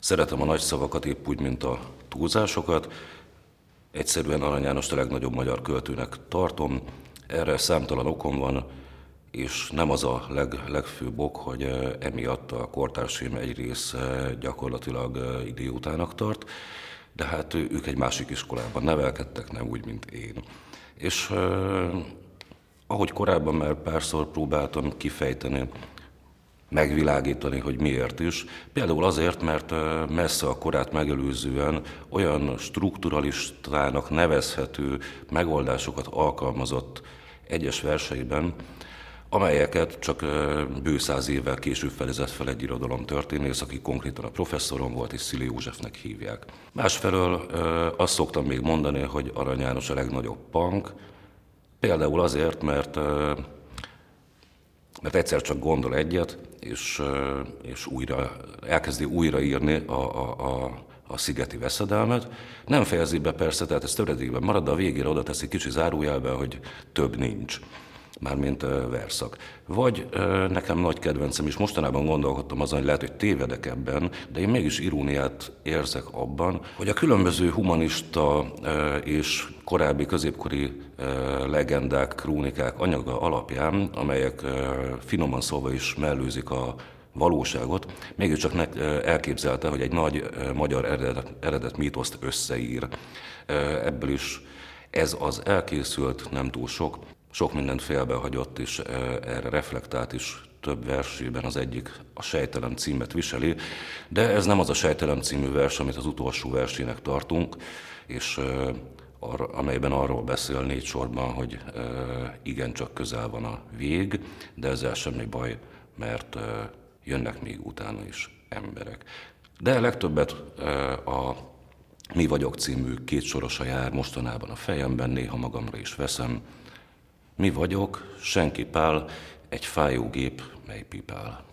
Szeretem a nagy szavakat épp úgy, mint a túlzásokat. Egyszerűen Arany Jánost a legnagyobb magyar költőnek tartom. Erre számtalan okom van, és nem az a legfőbb ok, hogy emiatt a kortársaim egy része gyakorlatilag idiótának tart, de hát ők egy másik iskolában nevelkedtek, nem úgy, mint én. És ahogy korábban már párszor próbáltam kifejteni, megvilágítani, hogy miért is. Például azért, mert messze a korát megelőzően olyan strukturalistának nevezhető megoldásokat alkalmazott egyes verseiben, amelyeket csak bő 100 évvel később fedezett fel egy irodalomtörténész, aki konkrétan a professzorom volt, és Szili Józsefnek hívják. Másfelől azt szoktam még mondani, hogy Arany János a legnagyobb punk, például azért, mert egyszer csak gondol egyet, és elkezdi újraírni a szigeti veszedelmet. Nem fejezi be persze, tehát ez töredékben marad, de a végére oda teszi kicsi zárójelben, hogy több nincs. Mármint verszak. Vagy nekem nagy kedvencem, és mostanában gondolkodtam azon, hogy lehet, hogy tévedek ebben, de én mégis iróniát érzek abban, hogy a különböző humanista és korábbi középkori legendák, krónikák anyaga alapján, amelyek finoman szólva is mellőzik a valóságot, mégiscsak elképzelte, hogy egy nagy magyar eredet mítoszt összeír. Ebből is ez az elkészült, nem túl sok mindent félbehagyott, és erre reflektált is több versében, az egyik a Sejtelem címet viseli, de ez nem az a Sejtelem című vers, amit az utolsó versének tartunk, és amelyben arról beszél 4 sorban, hogy igencsak közel van a vég, de ezzel semmi baj, mert jönnek még utána is emberek. De legtöbbet a Mi vagyok című 2 sorosa jár mostanában a fejemben, néha magamra is veszem. Mi vagyok, senki pál, egy fájó gép, mely pipál.